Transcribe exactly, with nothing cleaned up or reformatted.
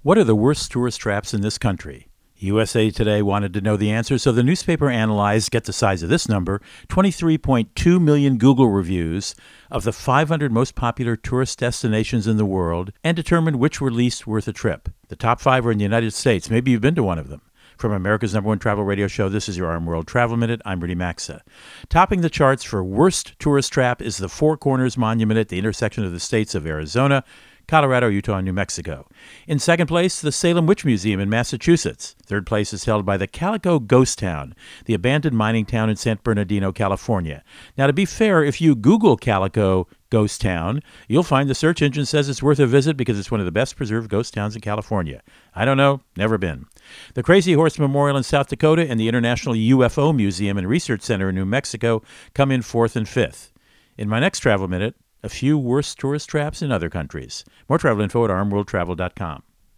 What are the worst tourist traps in this country? U S A Today wanted to know the answer, so the newspaper analyzed, get the size of this number, twenty-three point two million Google reviews of the five hundred most popular tourist destinations in the world and determined which were least worth a trip. The top five are in the United States. Maybe you've been to one of them. From America's number one travel radio show, this is your Arm World Travel Minute. I'm Rudy Maxa. Topping the charts for worst tourist trap is the Four Corners Monument at the intersection of the states of Arizona, Colorado, Utah, and New Mexico. In second place, the Salem Witch Museum in Massachusetts. Third place is held by the Calico Ghost Town, the abandoned mining town in San Bernardino, California. Now, to be fair, if you Google Calico Ghost Town, you'll find the search engine says it's worth a visit because it's one of the best preserved ghost towns in California. I don't know, never been. The Crazy Horse Memorial in South Dakota and the International U F O Museum and Research Center in New Mexico come in fourth and fifth. In my next Travel Minute, a few worst tourist traps in other countries. More travel info at arm world travel dot com.